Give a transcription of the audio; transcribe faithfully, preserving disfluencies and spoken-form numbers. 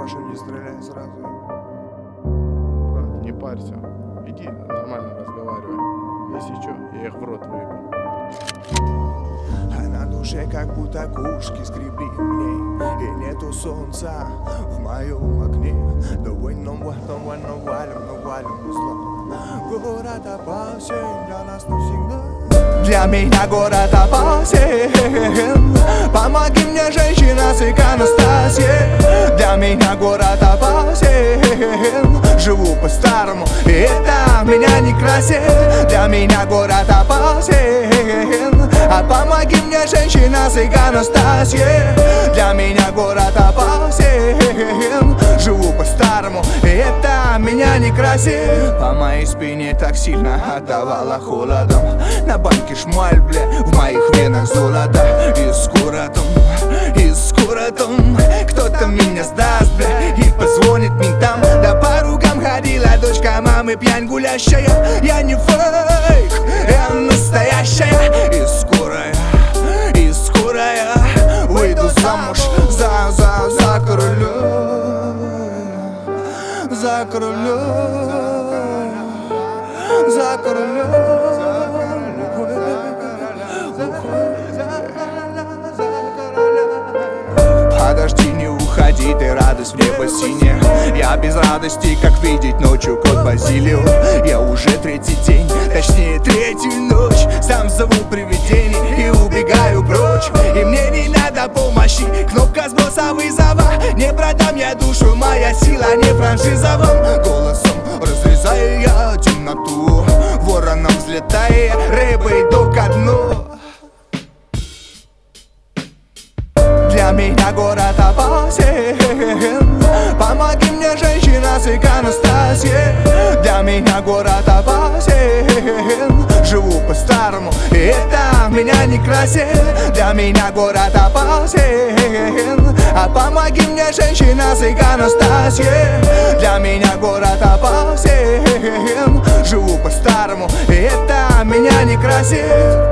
Машу, не стреляй сразу. Брат, не парься. Иди нормально разговаривай. Если что, я их в рот выебу. А на душе как будто кушки скребли мне. И нету солнца в моем окне. Довольно валом, валом, валом, но валом не зло. Город опасен для нас навсегда. Для меня город опасен. Помоги мне, женщина с иконостасия. Для меня город опасен. Живу по-старому, и это меня не красит. Для меня город опасен. А помоги мне, женщина с иконостасия. Для меня город опасен. Живу по-старому, и это меня не красит. По моей спине так сильно отдавало холодом. На банке шмаль, бля, в моих венах золото. И скоро там, и скоро там кто-то меня сдаст, бля, и позвонит ментам. Да по ругам ходила дочка мамы пьянь гулящая. Я не фейк, я настоящая. И скоро я, и скоро я выйду замуж за, за, за короля. За короля, за короля. Подожди, не уходи, ты радость в небо синяя. Я без радости, как видеть ночью кот Базилио. Я уже третий день, точнее третью ночь сам зову привидений и убегаю прочь. И мне не надо помощи, кнопка сброса вызова. Не продам я душу, моя сила не франшизовым голосом разрезаю я темноту, вороном взлетая, рыбой до ко дну. Для меня город опасен. Помоги мне, женщина с иконостасия. Для меня город опасен. Живу по-старому, и это меня не красит. Для меня город опасен. А помоги мне, женщина с иконостасия. Для меня город опасен. Живу по-старому, и это меня не красит.